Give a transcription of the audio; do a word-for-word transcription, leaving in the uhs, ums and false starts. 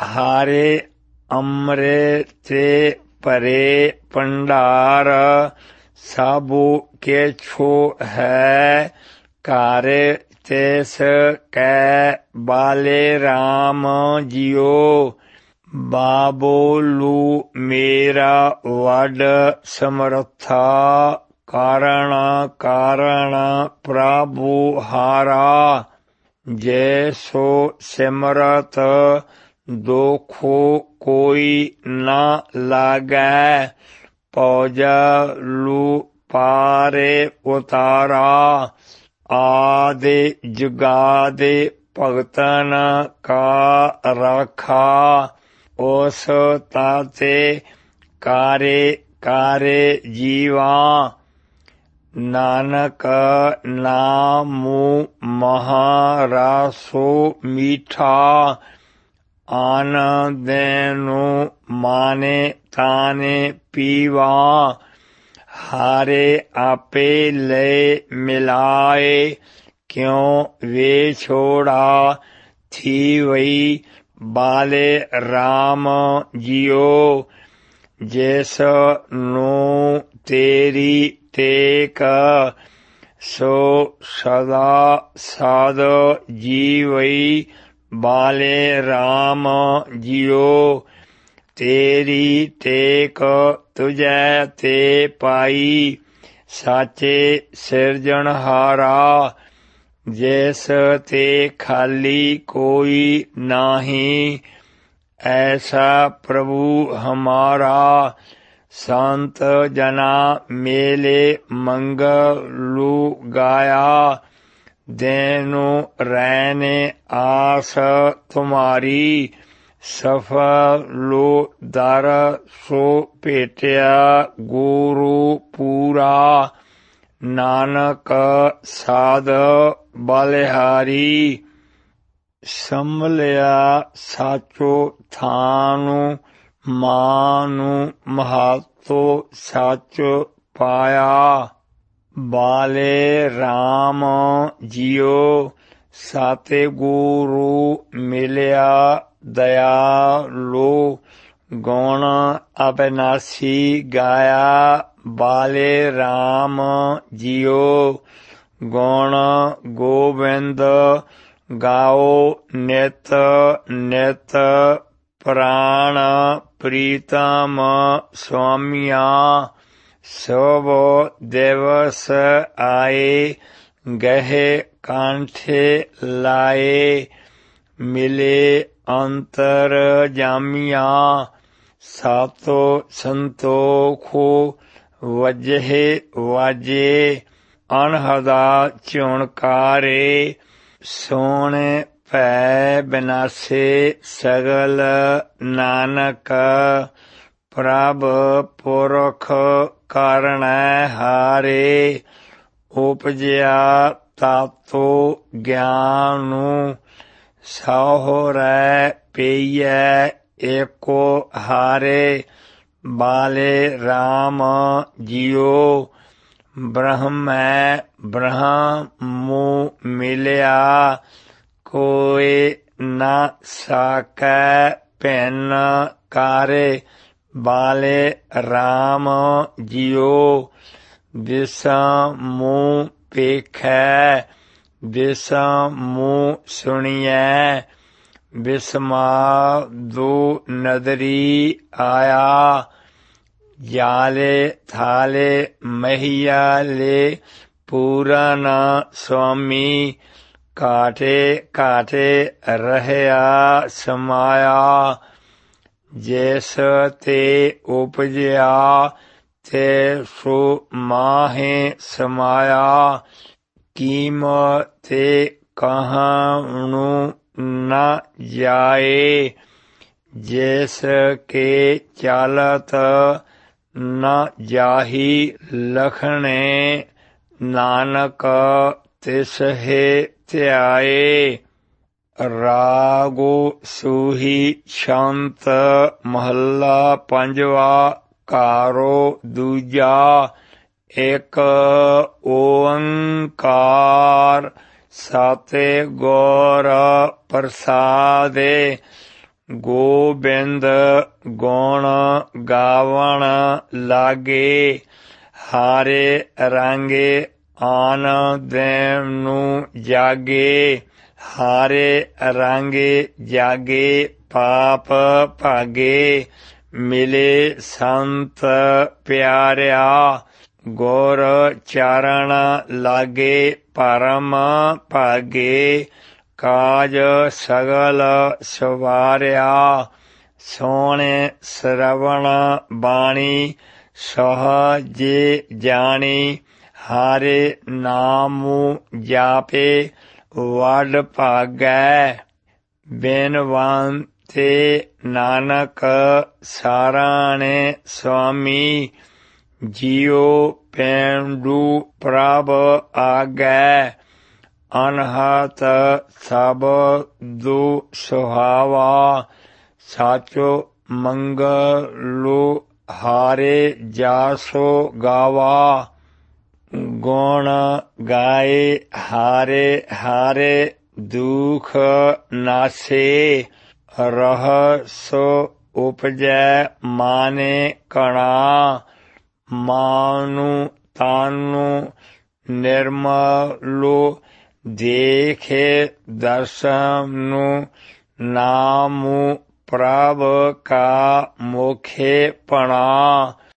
हारे अमृत ते परे भंडार साबू के छो है कार्य तेस कै बाले राम जियो बाबोलू मेरा वड समर्था कारण कारण प्रभु हारा जैसो सिमरत दोखो कोई न लागै पौजलू पारे उतारा आदि जुगादि भगतन का रखा उस ताते कारे कारे जीवा नानक नामू महारासो मीठा आनंदेनु माने ताने पीवा हारे आपे ले मिलाए क्यों वे छोड़ा थी वही बाले राम जियो जैस नो तेरी टेक सो सदा साध जीवई बाले राम जियो तेरी टेक तुझे ते पाई साचे सिरजनहारा जैस ते खाली कोई नाही ऐसा प्रभु हमारा संत जना मेले मंगलू गाया देनु रहने आस तुम्हारी सफलो दर सो पेटिया गुरु पूरा नानक साध बलिहारी संभलिया साचो थानु मानु महातो सच पाया बाले राम जियो साते गुरु मिलिया दयालो गौण अविनाशी गाया बाले राम जियो गौण गोविंद गाओ नित नित प्राण प्रीतम स्वामिया सब दिवस आए गहे कांठे लाए मिले अंतर जामिया सातो संतोखो वजहे वाजे अनहदा चुणकारे सोने पै बिनासे सगल नानक प्रभ पुरख कारण हारे उपजया तातो ज्ञानु साहोरै पेय एको हारे बाले राम जियो ब्रह्म ब्रह्मु मिलिया कोई न साकै भिन्न कारे बाले राम जियो विषमु पेखै विषमु सुनियै विस्मादो नदरी आया जाले थाले महियाले पूरन स्वामी काटे काटे रहया समाया जैस ते उपजया ते सो माहे समाया कीमते कहनु न जाए जैस के चालत न जाही लखने नानक तिस हे त्याए रागो सूही शांत महला पंजवा कारो दूजा एक ओंकार साते गौर प्रसादे ਗੋਬਿੰਦ ਗੁਣ ਗਾਵਣ ਲਾਗੇ, ਹਾਰੇ ਰਾਂਗੇ ਆਨ ਦੇਵ ਨੂੰ ਜਾਗੇ, ਹਾਰੇ ਰਾਂਗੇ ਜਾਗੇ ਪਾਪ ਭਾਗੇ, ਮਿਲੇ ਸੰਤ ਪਿਆਰਿਆ ਗੁਰ ਚਾਰਣ ਲਾਗੇ, ਪਰਮ ਭਾਗੇ ਕਾਜ ਸਗਲ ਸਵਾਰਿਆ, ਸੋਹਣੇ ਸਰਵਣ ਬਾਣੀ ਸਹਜੇ ਜਾਣੀ, ਹਾਰੇ ਨਾਮੁ ਜਾਪੇ ਵਡ ਭਾਗੈ, ਬਿਨਵੰਤੇ ਨਾਨਕ ਸਾਰਾਣੇ ਸੁਆਮੀ, ਜਿਉ ਪੇਂਡੂ ਪ੍ਰਭ ਆਗੈ, ਅਨਹਤ ਸਬਦੁ ਸੁਹਾਵਾ, ਸਾਚੋ ਮੰਗਲੁ ਹਾਰੇ ਜਾਸੋ ਗਾਵਾ, ਗੁਣ ਗਾਏ ਹਾਰੇ ਹਾਰੇ ਦੁਖ ਨਾਸੇ, ਰਹਸ ਉਪਜੈ ਮਾਨੇ ਕਣਾ, ਮਾਨੁ ਤਾਨੁ ਨਿਰਮਲੁ ਦੇਖੇ ਦਰਸਨੁ, ਨਾਮੁ ਪ੍ਰਭ ਕਾ ਮੋਖੇ ਪਣਾ।